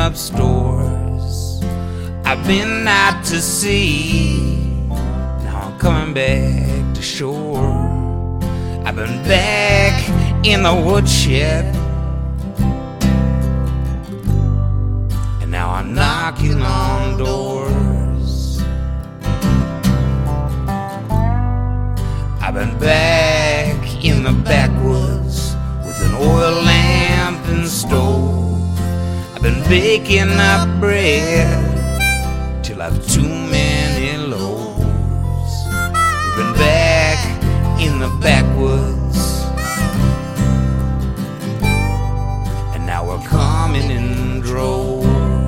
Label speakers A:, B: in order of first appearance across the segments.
A: up stores. I've been out to sea, now I'm coming back to shore. I've been back in the woodshed, and now I'm knocking on doors. I've been back in the backwoods with an oil lamp and stove. I've been baking up bread till I've too many loaves. We've been back in the backwoods, and now we're coming in droves.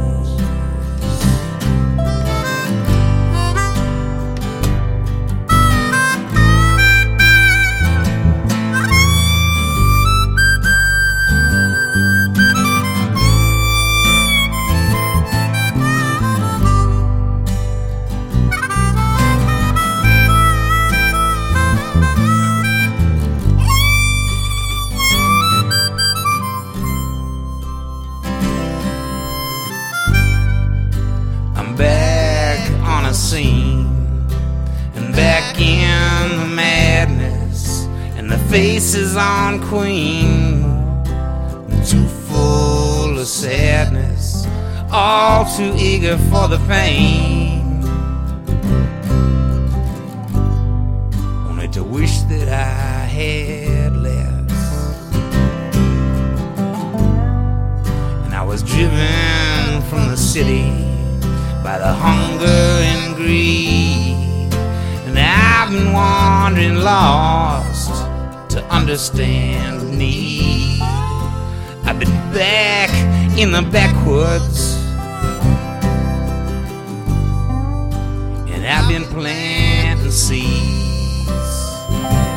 A: Back on a scene, and back in the madness, and the faces on Queen, too full of sadness, all too eager for the pain, only to wish that I had less. And I was driven from the city by the hunger and greed, and I've been wandering lost to understand the need. I've been back in the backwoods, and I've been planting seeds.